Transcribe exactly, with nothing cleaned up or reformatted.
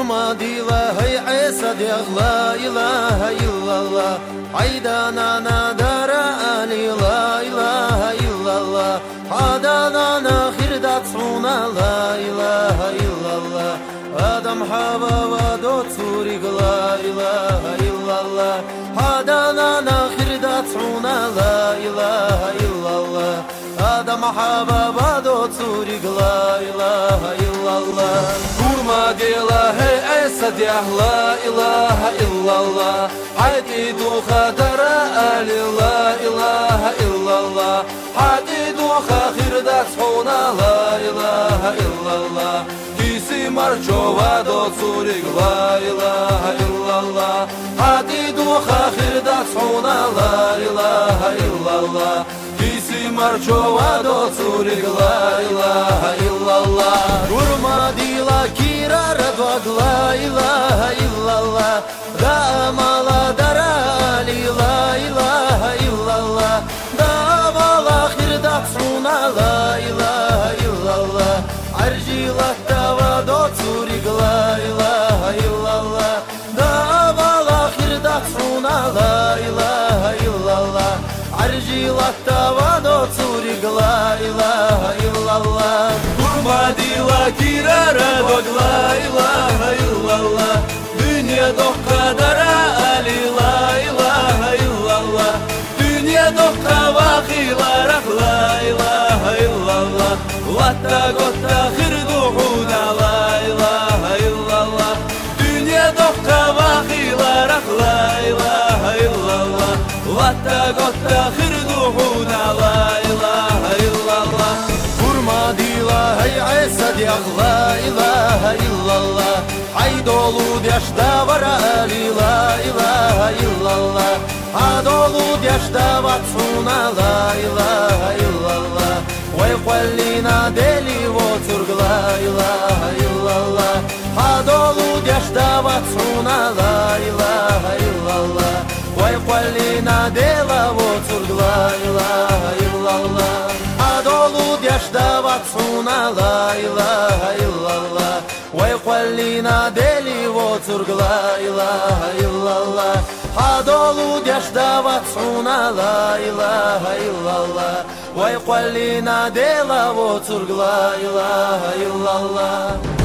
Kurma dila hey Isa diye la ilahe illallah. Hayda dara ali la ilahe illallah. Hadana khirdat suna la ilahe illallah. Adam hava va do turig la ilahe illallah. Hadana khirdat suna la ilahe illallah. Adam hava va do turig la ilahe illallah. Kurma dila hey Isa diye la ilahe illallah. Haydi du khadara ali la ilahe illallah. Haydi du khirdat suna la ilahe illallah. Kisi marchova do turig la ilahe illallah. Haydi du khirdat suna la ilahe illallah. Kisi marchova do turig la ilahe illallah. Kurma dila kirara dog la ilahe illallah. Damala dara ali la ilahe illallah. Davala khirdat suna la ilahe illallah. Arjilat dava do turig la ilahe illallah. Davala khirdat suna la ilahe illallah. Arjilat dava do turig la ilahe illallah. Kurma dila kirara dog la ilahe illallah. Dünya do kadara ali la ilahe illallah. Dünya do kavakilarak la ilahe illallah. Latta gotta khirduhuda la ilahe illallah. Dünya do kavakilarak la ilahe illallah. Latta gotta khirduhuda la ilahe illallah. Kurma dila hey Isa diye la ilahe illallah. Haydolu yaşta var ali la ilahe illallah. Hadolu yaşta vatsuna la ilahe illallah. Vay qallina deli voturg la ilahe illallah. Hadolu yaşta vatsuna la ilahe illallah. Vay qallina dela voturg la ilahe illallah. Hadolu yaşta vatsuna la ilahe illallah. Vay qallina deli voturg la ilahe illallah. Hadolu yaşta vatsuna la ilahe illallah. Vay qallina dela voturg la ilahe illallah.